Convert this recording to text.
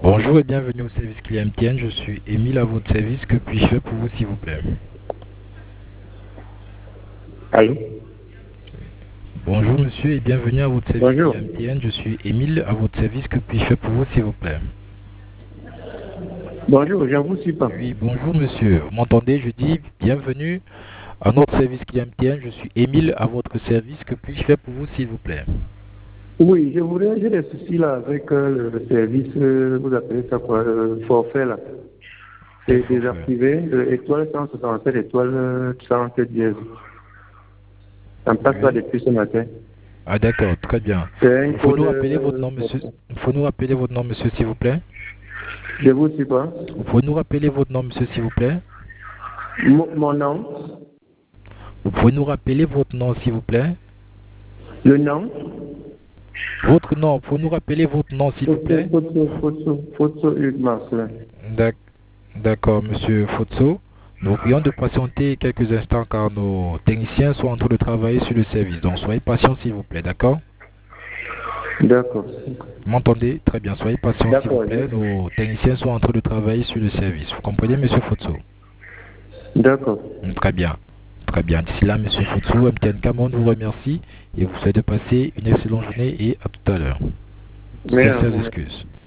Bonjour et bienvenue au service client MTN. Je suis Émile à votre service. Que puis-je faire pour vous, s'il vous plaît? Allô? Bonjour monsieur et bienvenue à votre service Bonjour. client MTN. Je suis Émile à votre service. Que puis-je faire pour vous, s'il vous plaît? Bonjour, je ne vous suis pas. Oui, bonjour monsieur. Vous m'entendez? Je dis bienvenue à notre service client MTN. Je suis Émile à votre service. Que puis-je faire pour vous, s'il vous plaît? Oui, j'ai des soucis là avec le service, vous appelez ça quoi, forfait là. Quel C'est forfait? désactivé, étoile 167, étoile 47 dièse. Ça me passe pas Oui. depuis ce matin. Ah d'accord, très bien. C'est un Il faut code nous rappeler votre nom, monsieur. Il faut nous rappeler votre nom, monsieur, s'il vous plaît. je vous suis pas. Vous pouvez nous rappeler votre nom, monsieur, s'il vous plaît. Mon nom, Vous pouvez nous rappeler votre nom, s'il vous plaît. le nom, Votre nom, faut nous rappeler votre nom, s'il vous plaît. photo Hugues Marcelin. D'ac- D'accord, monsieur Fotso. Nous vous prions de patienter quelques instants car nos techniciens sont en train de travailler sur le service. Donc soyez patient, s'il vous plaît, d'accord? D'accord. Vous m'entendez? Très bien, soyez patient, s'il vous D'accord, plaît. Nos techniciens sont en train de travailler sur le service. Vous comprenez, monsieur Fotso? d'accord. Très bien. Très bien. D'ici là, monsieur Fotso, MTN Cameroun vous remercie et vous souhaite de passer une excellente journée et à tout à l'heure. Mais, Sincères excuses.